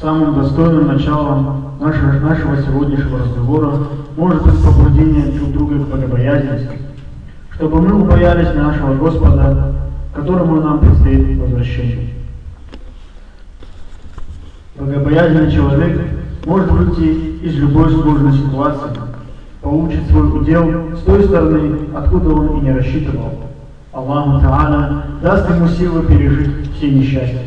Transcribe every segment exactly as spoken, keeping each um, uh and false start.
Самым достойным началом нашего, нашего сегодняшнего разговора может быть побуждение друг друга к богобоязненности, чтобы мы упоялись нашего Господа, к которому нам предстоит возвращение. Богобоязненный человек может выйти из любой сложной ситуации, получит свой удел с той стороны, откуда он и не рассчитывал. Аллаху Та'аля даст ему силы пережить все несчастья.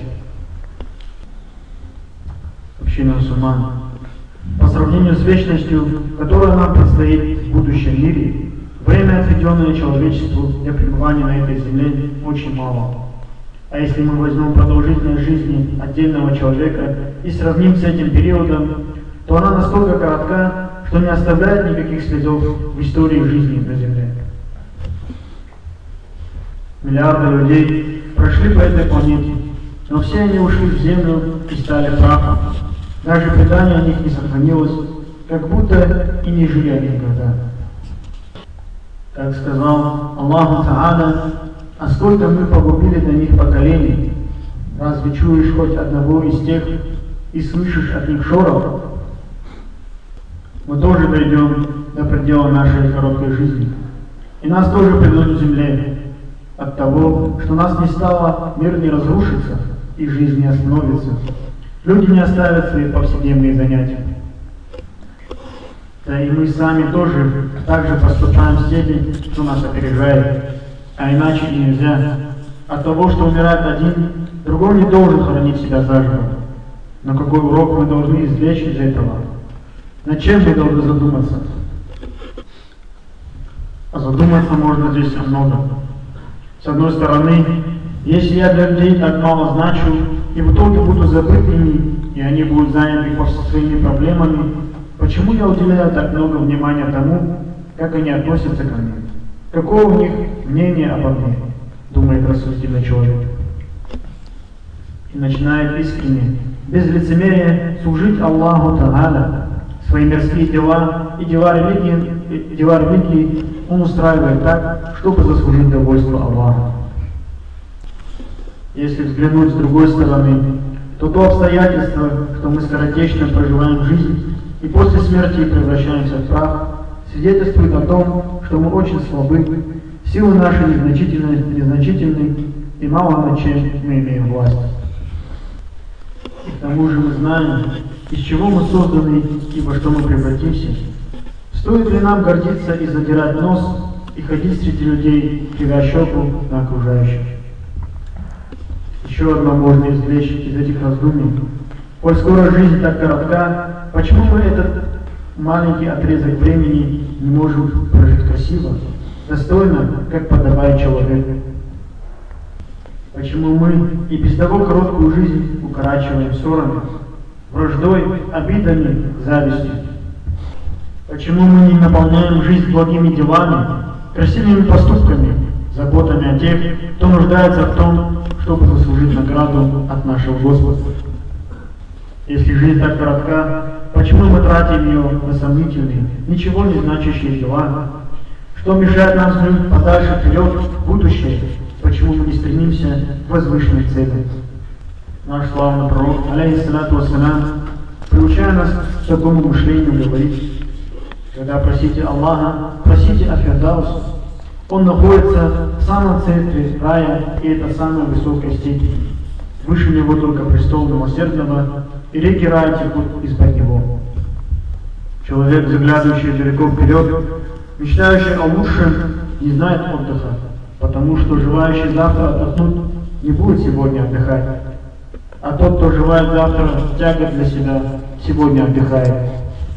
Община мусульман, по сравнению с вечностью, которая нам предстоит в будущем мире, время, отведенное человечеству для пребывания на этой земле, очень мало. А если мы возьмем продолжительность жизни отдельного человека и сравним с этим периодом, то она настолько коротка, что не оставляет никаких следов в истории жизни на земле. Миллиарды людей прошли по этой планете, но все они ушли в землю и стали прахом. Даже предание о них не сохранилось, как будто и не жили они никогда. Как сказал Аллаху Та'аля: а сколько мы погубили для них поколений, разве чуешь хоть одного из тех и слышишь от них шорох? Мы тоже дойдем до предела нашей короткой жизни, и нас тоже придут к земле. От того, что нас не стало, мир не разрушится, и жизнь не остановится. Люди не оставят свои повседневные занятия. Да и мы сами тоже так же поступаем с теми, кто нас опережает. А иначе нельзя. От того, что умирает один, другой не должен хоронить себя заживо. Но какой урок мы должны извлечь из этого? Над чем мы должны задуматься? А задуматься можно здесь о многом. С одной стороны, если я для людей так мало значу, и в итоге буду забыт ими, и они будут заняты своими проблемами, почему я уделяю так много внимания тому, как они относятся ко мне? Какое у них мнение обо мне, думает рассудительный человек. И начинает искренне, без лицемерия, служить Аллаху Та'аля. Свои мирские дела и дела религии, и дела религии он устраивает так, чтобы заслужить довольство Аллаха. Если взглянуть с другой стороны, то то обстоятельство, что мы скоротечно проживаем жизнь и после смерти превращаемся в прах, свидетельствует о том, что мы очень слабы, силы наши незначительны, незначительны и мало над чем мы имеем власть. И к тому же мы знаем, из чего мы созданы и во что мы превратимся. Стоит ли нам гордиться и задирать нос, и ходить среди людей, кривя щеку на окружающих? Еще одно можно извлечь из этих раздумий. Коль скоро жизнь так коротка, почему мы этот маленький отрезок времени не можем прожить красиво, достойно, как подобает человеку? Почему мы и без того короткую жизнь укорачиваем ссорами, враждой, обидами, завистью? Почему мы не наполняем жизнь благими делами, красивыми поступками, заботами о тех, кто нуждается в том, чтобы заслужить награду от нашего Господа? Если жизнь так коротка, почему мы тратим ее на сомнительные, ничего не значащие дела? Что мешает нам взглянуть подальше вперед, в будущее? Почему мы не стремимся к возвышенной цели? Наш славный пророк, алейхиссалату вассалям, приучая нас к такому мышлению, говорит: когда просите Аллаха, просите о Фирдаус. Он находится в самом центре рая, и это самая высокая степень. Выше него только престол милосердного, и реки рая текут из-под него. Человек, заглядывающий далеко вперед, мечтающий о лучшем, не знает отдыха, потому что желающий завтра отдохнуть не будет сегодня отдыхать. А тот, кто желает завтра тягот для себя, сегодня отдыхает.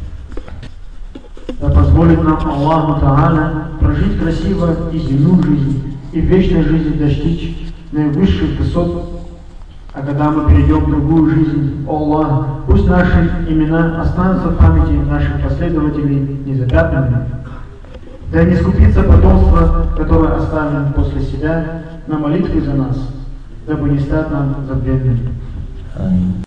Да позволит нам Аллаху Та'аля прожить красиво и земную жизнь, и в вечной жизни достичь наивысших высот. А когда мы перейдем в другую жизнь, о Аллах, пусть наши имена останутся в памяти наших последователей незапятнанными. Да не скупится потомство, которое оставим после себя, на молитвы за нас, дабы не стать нам забвенными.